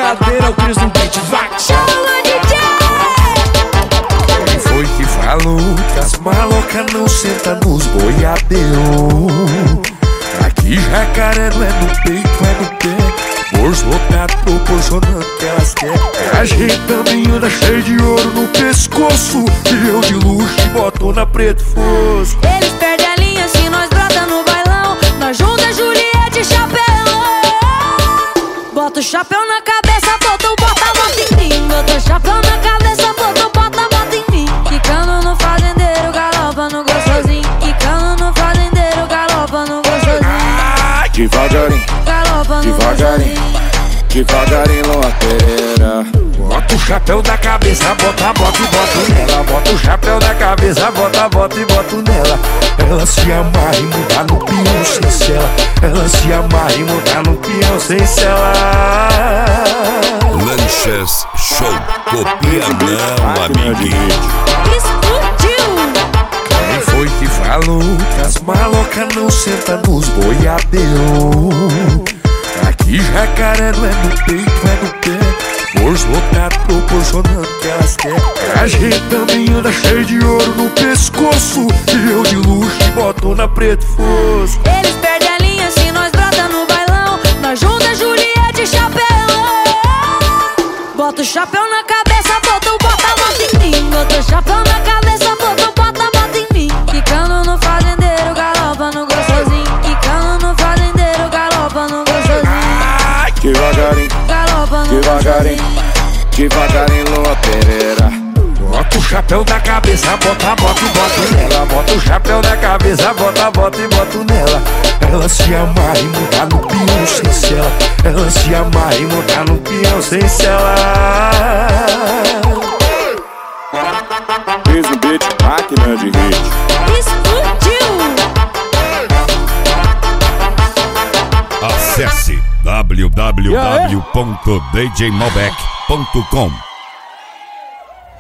baladeira, o Cris no beat, vai! Chama DJ! Quem foi que falou que as malocas não sentam nos boiadeiros? Aqui Jacaré não é no peito, é no pé. Bolso lotado proporcionando o que elas querem. A gente também anda cheio de ouro no pescoço, e eu de luxo e botona preto fosco. Eles perdem a linha se nós brota no bailão. Nós junta Juliette e chapéu. Bota o chapéu na cabeça, bota a bota em mim. Bota o chapéu na cabeça, bota a bota em mim. Quicando no fazendeiro, galopa no gostosinho. Quicando no fazendeiro, galopa no gostosinho. Devagarinho, Galopa no devagarinho, devagarinho, Luan Pereira. Bota o chapéu da cabeça, bota a bota e boto nela. Bota o chapéu da cabeça, bota a bota e boto nela. Ela se amarra e muda no peão sem cela. Ela se amarra e muda no peão sem cela. Lanchas Show, copia não, amiguinho. Explodiu! Quem foi que falou que as malocas não sentam nos boiadeiros? Aqui Jacaré não é no peito, é no pé. Bolso lotado proporcionando o que elas querem. A gente também anda cheio de ouro no pescoço, e eu de luxo e botona preto fosco. Eles perdem a linha se nós brota no bailão. Nós junta Juliette e chapéu. Bota o chapéu na cabeça, bota a bota em mim. Bota o chapéu na cabeça, bota a bota em mim. Quicando no fazendeiro, galopa no gostosinho. Quicando no fazendeiro, galopa no gostosinho. Devagarinho, Galopa no devagarinho, devagarinho, Luan Pereira. Bota o chapéu da cabeça, bota a bota e boto nela. Bota o chapéu da cabeça, bota a bota e boto nela. Ela se amarra e muda no peão sem cela. Ela se amarra e muda no peão sem cela. Cris no beat, máquina de hit. Explodiu! Acesse www.djmalbec.com